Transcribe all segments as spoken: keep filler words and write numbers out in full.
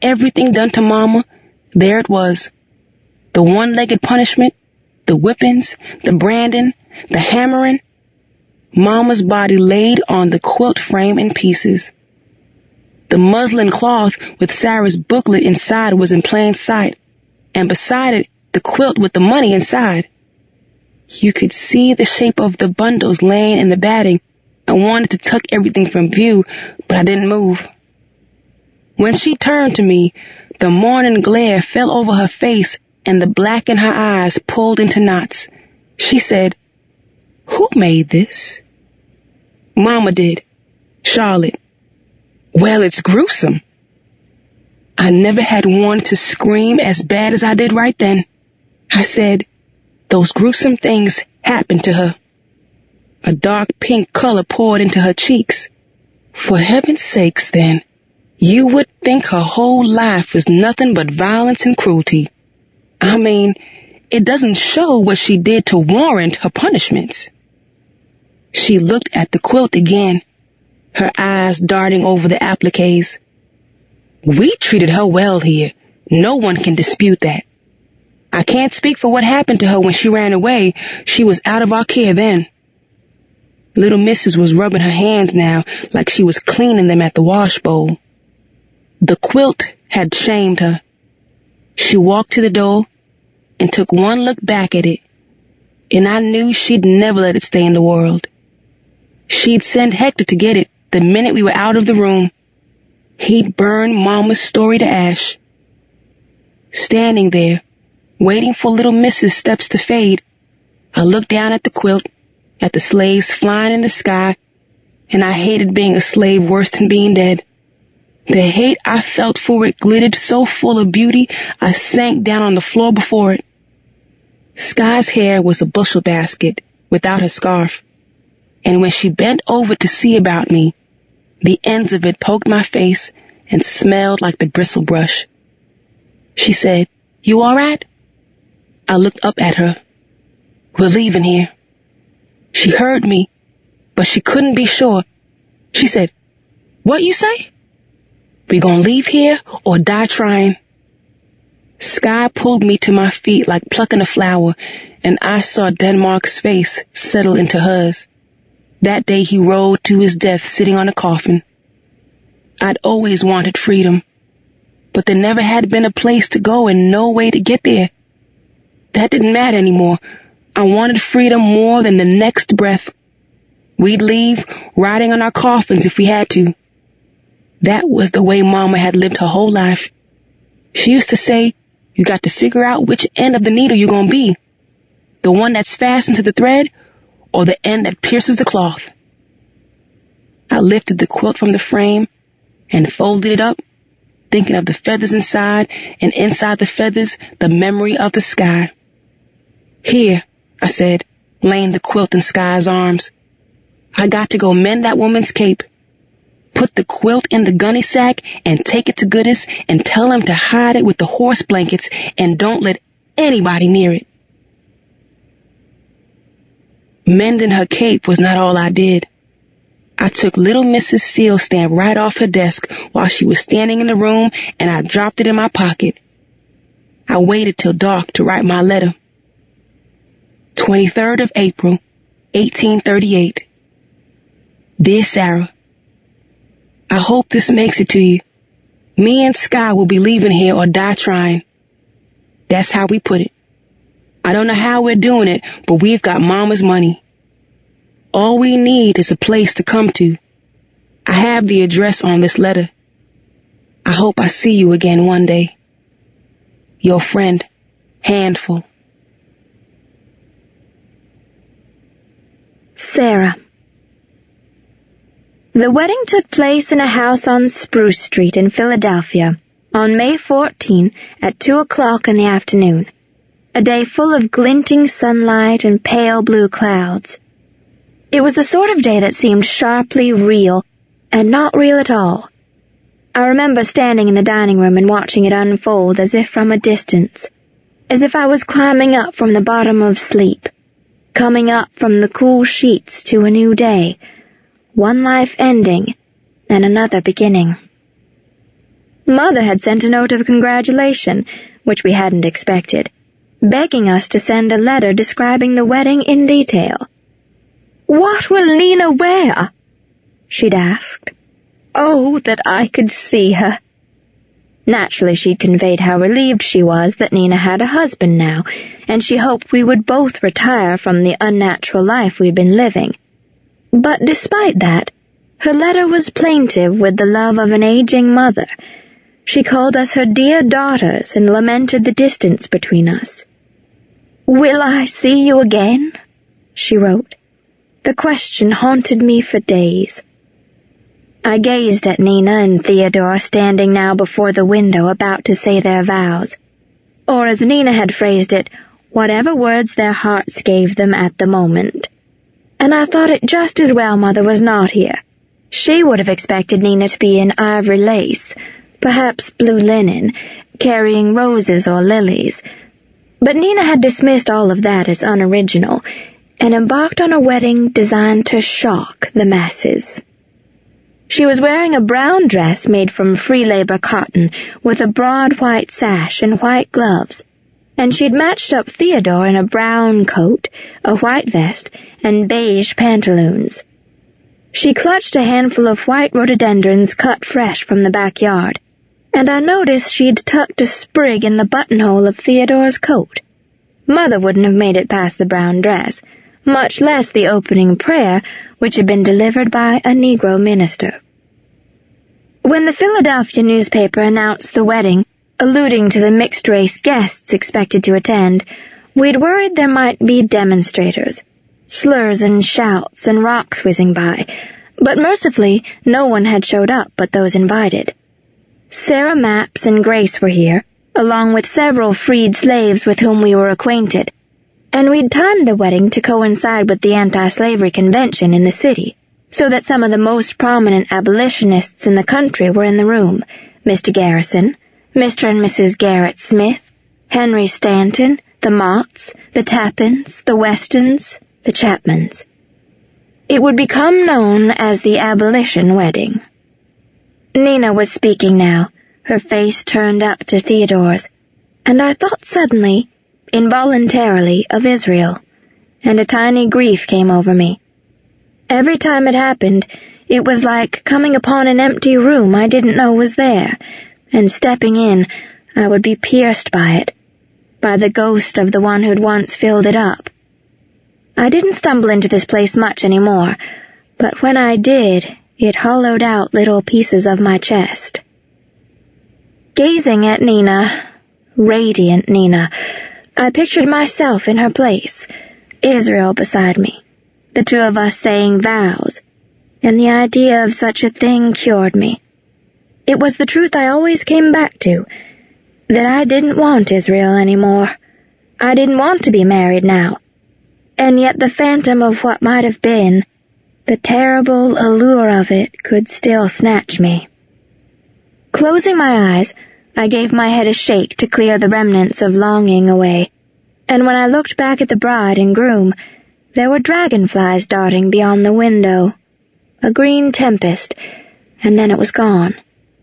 everything done to Mama, there it was. The one-legged punishment, the whippings, the branding, the hammering. Mama's body laid on the quilt frame in pieces. The muslin cloth with Sarah's booklet inside was in plain sight, and beside it, the quilt with the money inside. You could see the shape of the bundles laying in the batting. I wanted to tuck everything from view, but I didn't move. When she turned to me, the morning glare fell over her face and the black in her eyes pulled into knots. She said, "Who made this?" "Mama did. Charlotte." "Well, it's gruesome." I never had wanted to scream as bad as I did right then. I said, "Those gruesome things happened to her." A dark pink color poured into her cheeks. "For heaven's sakes, then, you would think her whole life was nothing but violence and cruelty. I mean, it doesn't show what she did to warrant her punishments." She looked at the quilt again, her eyes darting over the appliques. "We treated her well here. No one can dispute that. I can't speak for what happened to her when she ran away. She was out of our care then." Little Missus was rubbing her hands now like she was cleaning them at the wash bowl. The quilt had shamed her. She walked to the door and took one look back at it, and I knew she'd never let it stay in the world. She'd send Hector to get it the minute we were out of the room. He'd burn Mama's story to ash. Standing there, waiting for little Missus steps to fade, I looked down at the quilt, at the slaves flying in the sky, and I hated being a slave worse than being dead. The hate I felt for it glittered so full of beauty, I sank down on the floor before it. Sky's hair was a bushel basket without her scarf, and when she bent over to see about me, the ends of it poked my face and smelled like the bristle brush. She said, "You all right?" I looked up at her. "We're leaving here." She heard me, but she couldn't be sure. She said, "What you say?" "We gonna leave here or die trying." Sky pulled me to my feet like plucking a flower, and I saw Denmark's face settle into hers. That day he rode to his death sitting on a coffin. I'd always wanted freedom, but there never had been a place to go and no way to get there. That didn't matter anymore. I wanted freedom more than the next breath. We'd leave riding on our coffins if we had to. That was the way Mama had lived her whole life. She used to say, "You got to figure out which end of the needle you're going to be. The one that's fastened to the thread or the end that pierces the cloth." I lifted the quilt from the frame and folded it up, thinking of the feathers inside, and inside the feathers, the memory of the sky. "Here," I said, laying the quilt in Sky's arms. "I got to go mend that woman's cape. Put the quilt in the gunny sack and take it to Goodis and tell him to hide it with the horse blankets and don't let anybody near it." Mending her cape was not all I did. I took little Missus Seal's stamp right off her desk while she was standing in the room, and I dropped it in my pocket. I waited till dark to write my letter. twenty-third of April, eighteen thirty-eight. Dear Sarah, I hope this makes it to you. Me and Sky will be leaving here or die trying. That's how we put it. I don't know how we're doing it, but we've got Mama's money. All we need is a place to come to. I have the address on this letter. I hope I see you again one day. Your friend, Handful. Sarah. The wedding took place in a house on Spruce Street in Philadelphia on May fourteenth at two o'clock in the afternoon, a day full of glinting sunlight and pale blue clouds. It was the sort of day that seemed sharply real and not real at all. I remember standing in the dining room and watching it unfold as if from a distance, as if I was climbing up from the bottom of sleep, coming up from the cool sheets to a new day, one life ending and another beginning. Mother had sent a note of congratulation, which we hadn't expected, begging us to send a letter describing the wedding in detail. "What will Nina wear?" she'd asked. Oh, that I could see her. Naturally, she'd conveyed how relieved she was that Nina had a husband now, and she hoped we would both retire from the unnatural life we'd been living. But despite that, her letter was plaintive with the love of an aging mother. She called us her dear daughters and lamented the distance between us. "Will I see you again?" she wrote. The question haunted me for days. I gazed at Nina and Theodore standing now before the window about to say their vows. Or as Nina had phrased it, whatever words their hearts gave them at the moment. And I thought it just as well Mother was not here. She would have expected Nina to be in ivory lace, perhaps blue linen, carrying roses or lilies. But Nina had dismissed all of that as unoriginal, and embarked on a wedding designed to shock the masses. She was wearing a brown dress made from free labor cotton with a broad white sash and white gloves, and she'd matched up Theodore in a brown coat, a white vest, and beige pantaloons. She clutched a handful of white rhododendrons cut fresh from the backyard, and I noticed she'd tucked a sprig in the buttonhole of Theodore's coat. Mother wouldn't have made it past the brown dress, much less the opening prayer, which had been delivered by a Negro minister. When the Philadelphia newspaper announced the wedding, alluding to the mixed-race guests expected to attend, we'd worried there might be demonstrators, slurs and shouts and rocks whizzing by, but mercifully no one had showed up but those invited. Sarah Mapps and Grace were here, along with several freed slaves with whom we were acquainted, and we'd timed the wedding to coincide with the anti-slavery convention in the city, so that some of the most prominent abolitionists in the country were in the room, Mister Garrison, Mister and Missus Garrett Smith, Henry Stanton, the Motts, the Tappins, the Westons, the Chapmans. It would become known as the Abolition Wedding. Nina was speaking now, her face turned up to Theodore's, and I thought suddenly, involuntarily, of Israel, and a tiny grief came over me. Every time it happened, it was like coming upon an empty room I didn't know was there, and stepping in, I would be pierced by it, by the ghost of the one who'd once filled it up. I didn't stumble into this place much anymore, but when I did, it hollowed out little pieces of my chest. Gazing at Nina, radiant Nina, I pictured myself in her place, Israel beside me, the two of us saying vows, and the idea of such a thing cured me. It was the truth I always came back to, that I didn't want Israel anymore. I didn't want to be married now, and yet the phantom of what might have been, the terrible allure of it, could still snatch me. Closing my eyes, I gave my head a shake to clear the remnants of longing away, and when I looked back at the bride and groom, there were dragonflies darting beyond the window, a green tempest, and then it was gone.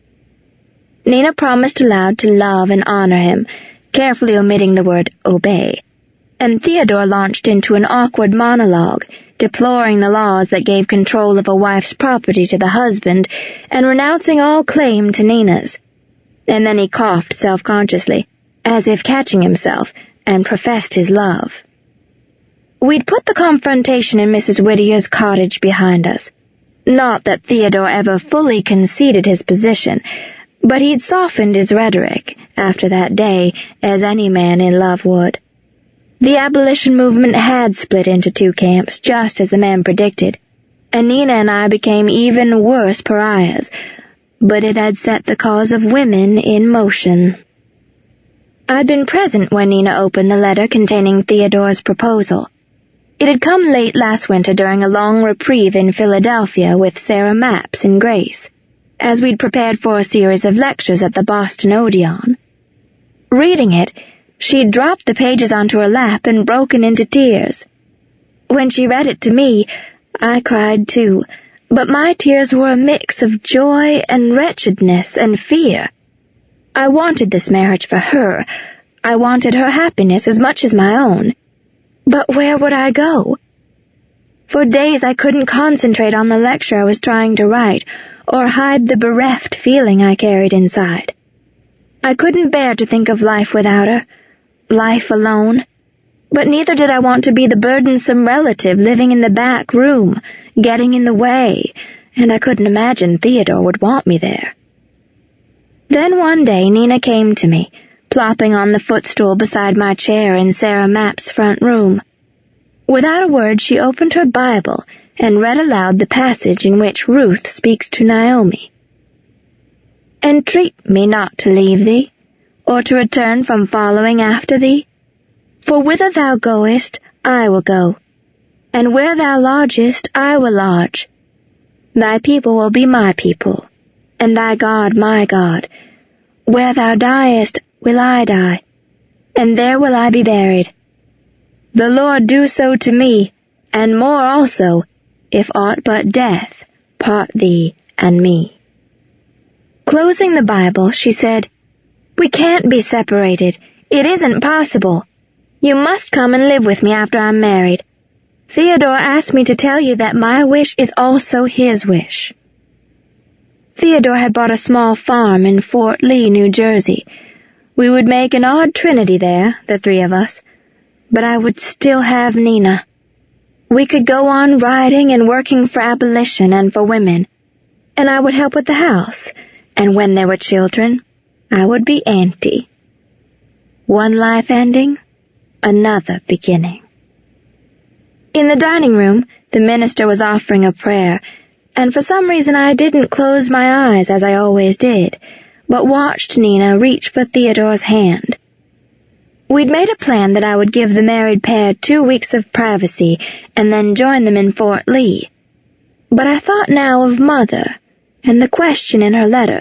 Nina promised aloud to love and honor him, carefully omitting the word obey, and Theodore launched into an awkward monologue, deploring the laws that gave control of a wife's property to the husband and renouncing all claim to Nina's. And then he coughed self-consciously, as if catching himself, and professed his love. We'd put the confrontation in Missus Whittier's cottage behind us. Not that Theodore ever fully conceded his position, but he'd softened his rhetoric after that day, as any man in love would. The abolition movement had split into two camps, just as the man predicted, and Nina and I became even worse pariahs, but it had set the cause of women in motion. I'd been present when Nina opened the letter containing Theodore's proposal. It had come late last winter during a long reprieve in Philadelphia with Sarah Mapps and Grace, as we'd prepared for a series of lectures at the Boston Odeon. Reading it, she'd dropped the pages onto her lap and broken into tears. When she read it to me, I cried too, but my tears were a mix of joy and wretchedness and fear, I wanted this marriage for her. I wanted her happiness as much as my own. But where would I go? For days I couldn't concentrate on the lecture I was trying to write, or hide the bereft feeling I carried inside. I couldn't bear to think of life without her, life alone, but neither did I want to be the burdensome relative living in the back room, getting in the way, and I couldn't imagine Theodore would want me there. Then one day Nina came to me, plopping on the footstool beside my chair in Sarah Mapp's front room. Without a word, she opened her Bible and read aloud the passage in which Ruth speaks to Naomi. "Entreat me not to leave thee, or to return from following after thee. For whither thou goest, I will go, and where thou lodgest, I will lodge. Thy people will be my people, and thy God my God. Where thou diest, will I die, and there will I be buried. The Lord do so to me, and more also, if aught but death part thee and me." Closing the Bible, she said, "We can't be separated. It isn't possible. You must come and live with me after I'm married. Theodore asked me to tell you that my wish is also his wish." Theodore had bought a small farm in Fort Lee, New Jersey. We would make an odd trinity there, the three of us, but I would still have Nina. We could go on writing and working for abolition and for women, and I would help with the house, and when there were children, I would be auntie. One life ending, another beginning. In the dining room, the minister was offering a prayer, and for some reason I didn't close my eyes as I always did, but watched Nina reach for Theodore's hand. We'd made a plan that I would give the married pair two weeks of privacy and then join them in Fort Lee. But I thought now of Mother and the question in her letter.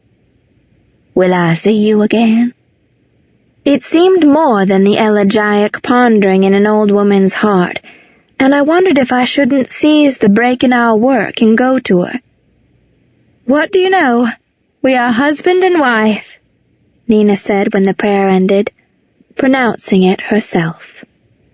"Will I see you again?" It seemed more than the elegiac pondering in an old woman's heart, and I wondered if I shouldn't seize the break in our work and go to her. "What do you know? We are husband and wife," Nina said when the prayer ended, pronouncing it herself.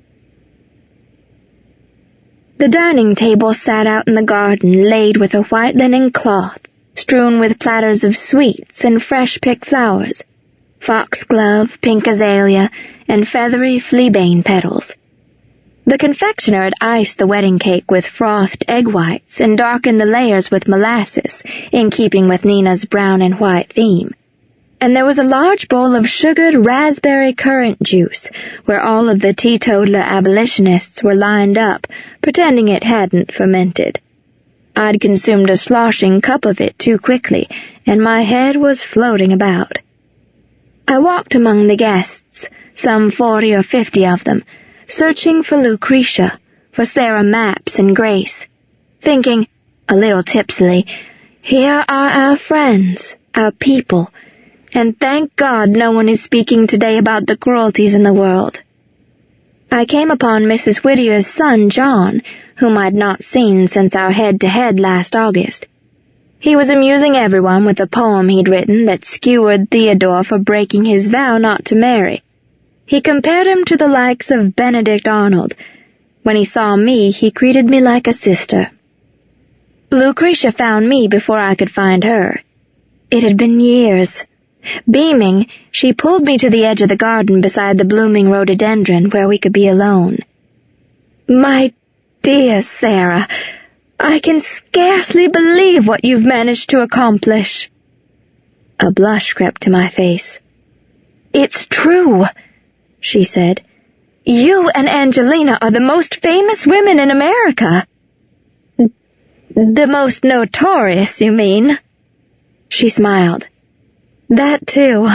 The dining table sat out in the garden, laid with a white linen cloth, strewn with platters of sweets and fresh-picked flowers, foxglove, pink azalea, and feathery fleabane petals. The confectioner had iced the wedding cake with frothed egg whites and darkened the layers with molasses, in keeping with Nina's brown and white theme. And there was a large bowl of sugared raspberry currant juice, where all of the teetotaler abolitionists were lined up, pretending it hadn't fermented. I'd consumed a sloshing cup of it too quickly, and my head was floating about. I walked among the guests, some forty or fifty of them, searching for Lucretia, for Sarah Mapps and Grace, thinking, a little tipsily, here are our friends, our people, and thank God no one is speaking today about the cruelties in the world. I came upon Missus Whittier's son, John, whom I'd not seen since our head-to-head last August. He was amusing everyone with a poem he'd written that skewered Theodore for breaking his vow not to marry. He compared him to the likes of Benedict Arnold. When he saw me, he greeted me like a sister. Lucretia found me before I could find her. It had been years. Beaming, she pulled me to the edge of the garden beside the blooming rhododendron where we could be alone. "My dear Sarah, I can scarcely believe what you've managed to accomplish." A blush crept to my face. "It's true," she said. "You and Angelina are the most famous women in America." "The most notorious, you mean?" She smiled. "That too."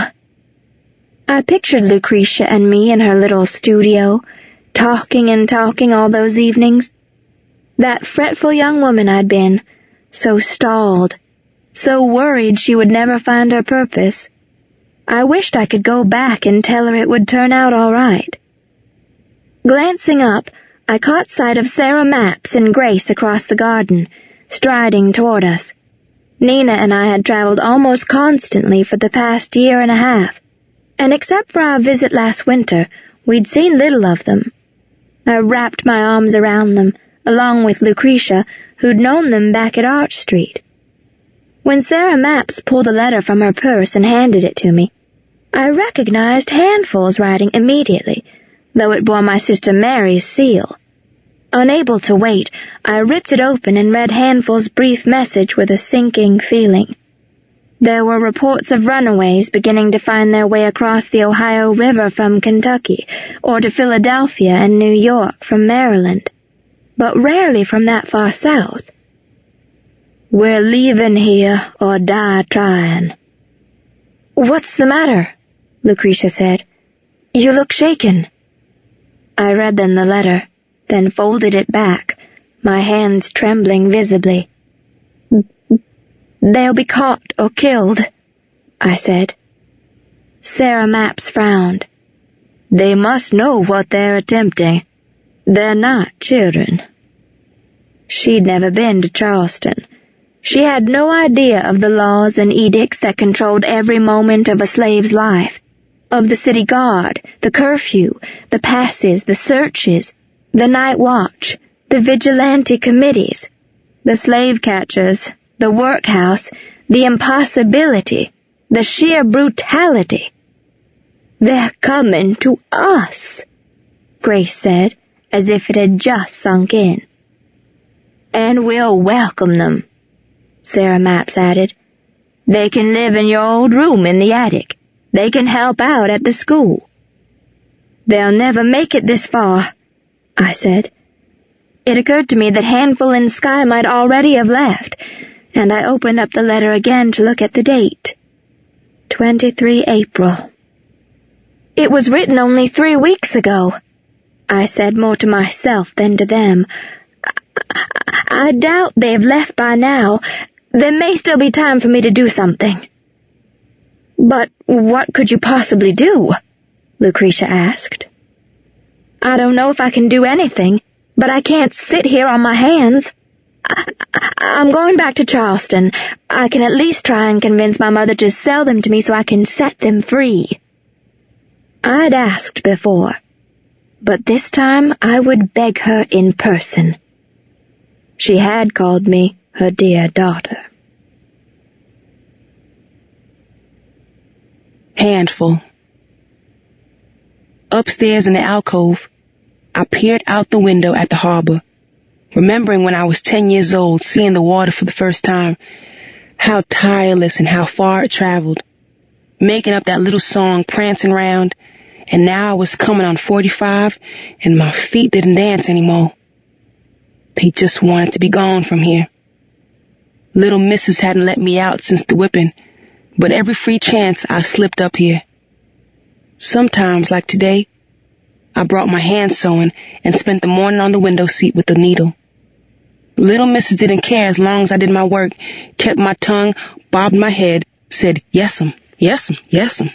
I pictured Lucretia and me in her little studio, talking and talking all those evenings. That fretful young woman I'd been, so stalled, so worried she would never find her purpose. I wished I could go back and tell her it would turn out all right. Glancing up, I caught sight of Sarah Mapps and Grace across the garden, striding toward us. Nina and I had traveled almost constantly for the past year and a half, and except for our visit last winter, we'd seen little of them. I wrapped my arms around them, along with Lucretia, who'd known them back at Arch Street. When Sarah Mapps pulled a letter from her purse and handed it to me, I recognized Handful's writing immediately, though it bore my sister Mary's seal. Unable to wait, I ripped it open and read Handful's brief message with a sinking feeling. There were reports of runaways beginning to find their way across the Ohio River from Kentucky, or to Philadelphia and New York from Maryland, but rarely from that far south. "We're leaving here or die trying." "What's the matter?" Lucretia said. "You look shaken." I read them the letter, then folded it back, my hands trembling visibly. "They'll be caught or killed," I said. Sarah Mapps frowned. "They must know what they're attempting. They're not children." She'd never been to Charleston. She had no idea of the laws and edicts that controlled every moment of a slave's life, of the city guard, the curfew, the passes, the searches, the night watch, the vigilante committees, the slave catchers, the workhouse, the impossibility, the sheer brutality. "They're coming to us," Grace said, as if it had just sunk in. "And we'll welcome them," Sarah Mapps added. "They can live in your old room in the attic. They can help out at the school." "They'll never make it this far," I said. It occurred to me that Handful and Sky might already have left, and I opened up the letter again to look at the date. twenty-third April. "It was written only three weeks ago," I said more to myself than to them. I, I doubt they've left by now. There may still be time for me to do something." "But what could you possibly do?" Lucretia asked. "I don't know if I can do anything, but I can't sit here on my hands. I, I, I'm going back to Charleston. I can at least try and convince my mother to sell them to me so I can set them free." I'd asked before, but this time I would beg her in person. She had called me her dear daughter. Handful. Upstairs in the alcove, I peered out the window at the harbor, remembering when I was ten years old seeing the water for the first time, how tireless and how far it traveled, making up that little song prancing round, and now I was coming on forty-five and my feet didn't dance anymore. They just wanted to be gone from here. Little Missus hadn't let me out since the whipping, but every free chance I slipped up here. Sometimes, like today, I brought my hand sewing and spent the morning on the window seat with the needle. Little Missus didn't care as long as I did my work, kept my tongue, bobbed my head, said yes'm, yes'm, yes'm.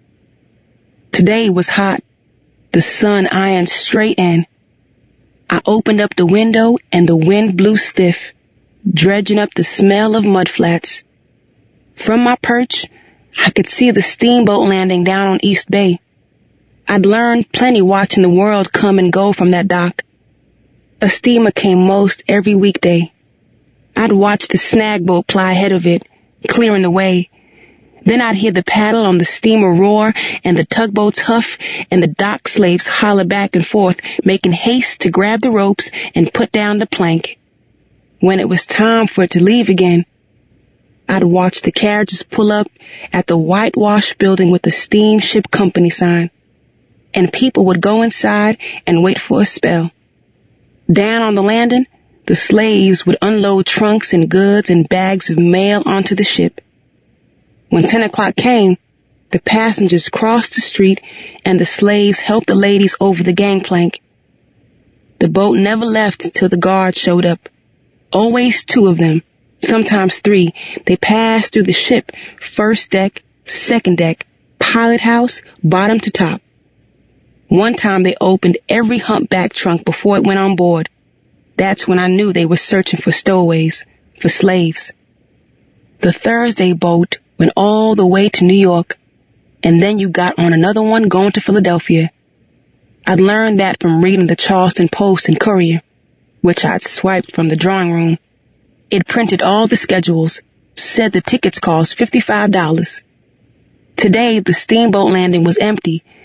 Today was hot. The sun ironed straight in. I opened up the window and the wind blew stiff, dredging up the smell of mudflats. From my perch, I could see the steamboat landing down on East Bay. I'd learned plenty watching the world come and go from that dock. A steamer came most every weekday. I'd watch the snag boat ply ahead of it, clearing the way. Then I'd hear the paddle on the steamer roar and the tugboats huff and the dock slaves holler back and forth, making haste to grab the ropes and put down the plank. When it was time for it to leave again, I'd watch the carriages pull up at the whitewashed building with the steamship company sign, and people would go inside and wait for a spell. Down on the landing, the slaves would unload trunks and goods and bags of mail onto the ship. When ten o'clock came, the passengers crossed the street and the slaves helped the ladies over the gangplank. The boat never left till the guards showed up. Always two of them, sometimes three. They passed through the ship, first deck, second deck, pilot house, bottom to top. One time they opened every humpback trunk before it went on board. That's when I knew they were searching for stowaways, for slaves. The Thursday boat went all the way to New York, and then you got on another one going to Philadelphia. I'd learned that from reading the Charleston Post and Courier, which I'd swiped from the drawing room. It printed all the schedules, said the tickets cost fifty-five dollars. Today, the steamboat landing was empty